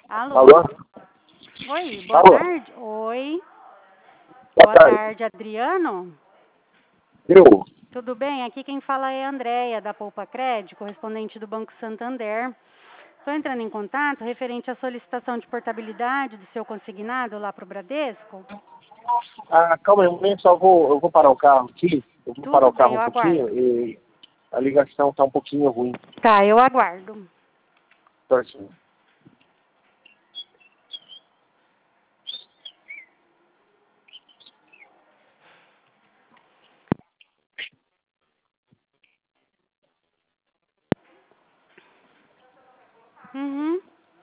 Alô? Alô? Oi, boa Alô? tarde. Oi, Boa boa tarde. tarde, Adriano. Eu? Tudo bem? Aqui quem fala é a Andréia, da Poupa Crédito, correspondente do Banco Santander. Estou entrando em contato referente à solicitação de portabilidade do seu consignado lá para o Bradesco. Calma aí um momento, eu vou parar o carro aqui. Eu vou parar Tudo o carro bem, eu um pouquinho aguardo. e a ligação está um pouquinho ruim. Tá, eu aguardo. Torcinho. Uhum.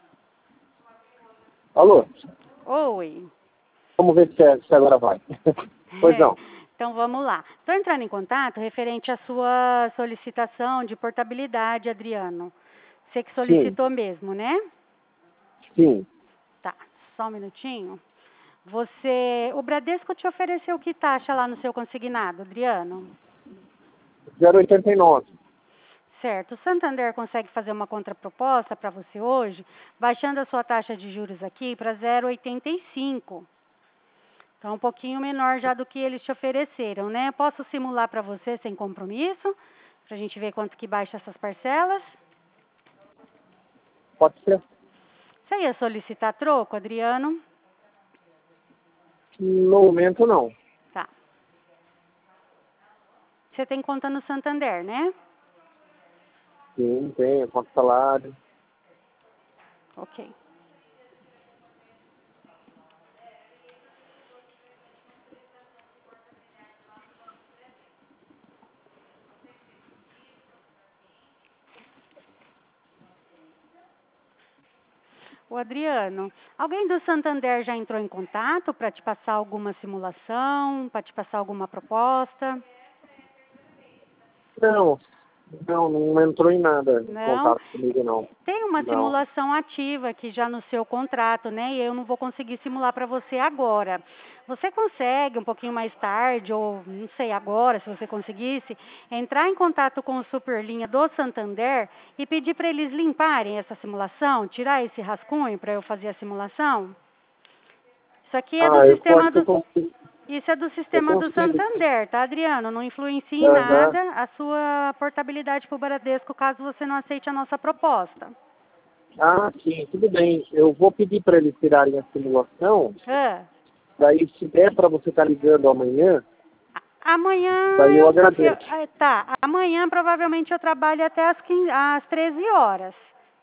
Alô? Oi. Vamos ver se agora vai. Pois não. Então vamos lá. Estou entrando em contato referente à sua solicitação de portabilidade, Adriano. Você que solicitou mesmo, né? Sim. Tá, só um minutinho. O Bradesco te ofereceu que taxa lá no seu consignado, Adriano? 0,89. Certo. O Santander consegue fazer uma contraproposta para você hoje, baixando a sua taxa de juros aqui para 0,85. Então, um pouquinho menor já do que eles te ofereceram, né? Posso simular para você sem compromisso, para a gente ver quanto que baixa essas parcelas? Pode ser? Você ia solicitar troco, Adriano? No momento, não. Tá. Você tem conta no Santander, né? Sim, tem, quanto salário. Ok. O Adriano, alguém do Santander já entrou em contato para te passar alguma simulação, para te passar alguma proposta? Não entrou em nada em Não? contato comigo, não. Tem uma Não. simulação ativa aqui já no seu contrato, né? E eu não vou conseguir simular para você agora. Você consegue um pouquinho mais tarde, ou não sei agora, se você conseguisse, entrar em contato com o Superlinha do Santander e pedir para eles limparem essa simulação, tirar esse rascunho para eu fazer a simulação? Isso aqui é do Eu sistema acho que eu do consigo. Isso é do Eu sistema do consigo. Santander, tá, Adriano? Não influencia em Aham. nada a sua portabilidade para o Bradesco caso você não aceite a nossa proposta. Sim, tudo bem. Eu vou pedir para eles tirarem a simulação. Ah, Daí, se der para você estar ligando amanhã, amanhã daí eu agradeço. amanhã provavelmente eu trabalho até às 13 horas.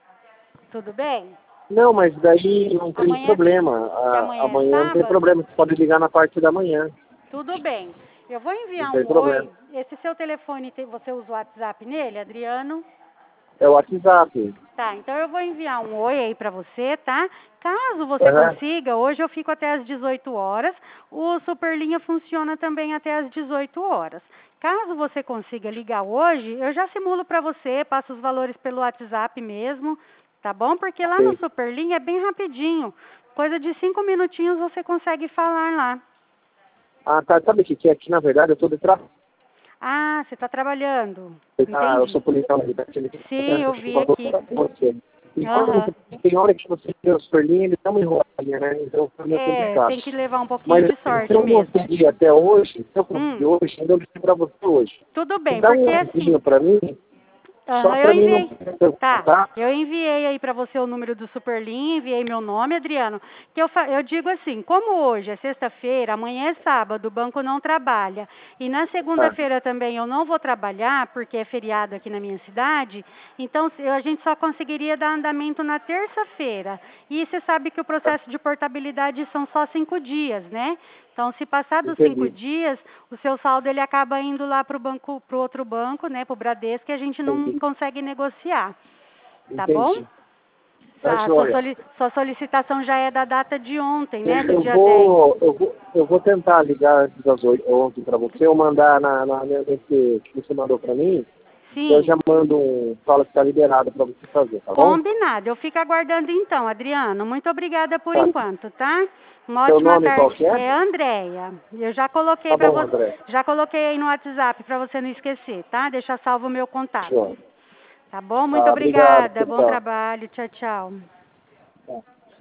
Tudo bem? Não, mas daí não tem Amanhã, problema. que amanhã é Amanhã não tem sábado? problema. Você pode ligar na parte da manhã. Tudo bem. Eu vou Não enviar tem um problema. oi. Esse seu telefone, você usa o WhatsApp nele, Adriano? É o WhatsApp. Tá, então eu vou enviar um oi aí pra você, tá? Caso você Aham. consiga, hoje eu fico até às 18 horas, o Superlinha funciona também até às 18 horas. Caso você consiga ligar hoje, eu já simulo pra você, passo os valores pelo WhatsApp mesmo, tá bom? Porque lá no Ok. Superlinha é bem rapidinho, coisa de 5 minutinhos você consegue falar lá. Tá. Sabe o que é? Que, na verdade, eu estou de trabalho. Ah, você tá trabalhando, Eu entendi. sou policial militar. Sim, eu vi aqui. E Aham. tem hora que você tem o superlinho, ele dá uma enroladinha, né? Então foi meio É, complicado. tem que levar um pouquinho Mas de se sorte eu mesmo. conseguir até hoje, se eu conseguir Hum. hoje, ainda eu ligo para você hoje. Tudo Se bem, dá porque um assim, avisinho para mim, só eu para mim não enviei. preocupar, Tá, tá? eu enviei aí pra você o número do Superlin, enviei meu nome, Adriano, que eu digo assim, como hoje é sexta-feira, amanhã é sábado, o banco não trabalha, e na Tá, segunda-feira também eu não vou trabalhar, porque é feriado aqui na minha cidade, então a gente só conseguiria dar andamento na terça-feira. E você sabe que o processo de portabilidade são só 5 dias, né? Então, se passar dos 5 entendi. dias, o seu saldo ele acaba indo lá para o banco, para o outro banco, né, para o Bradesco, e a gente não Entendi. consegue negociar, tá bom? Entendi. Tá A joia. sua solicitação já é da data de ontem, né, do Eu dia 10. vou, eu vou, eu vou tentar ligar antes das 8 para você, ou mandar nesse que você mandou para mim, eu já Sim, mando fala que está liberado para você fazer, tá bom? combinado. Eu fico aguardando então, Adriano. Muito obrigada por Tá. enquanto, tá? Uma Seu ótima nome qual tarde. que é? É a Andréia. Eu já coloquei Tá para bom, você, André. já coloquei aí no WhatsApp para você não esquecer, tá? Deixa salvo o meu contato. Joia. Tá bom? Muito Tá, obrigado, obrigada. Bom pessoal. trabalho. Tchau, tchau. Tá.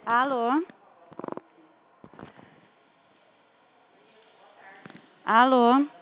Alô? Alô?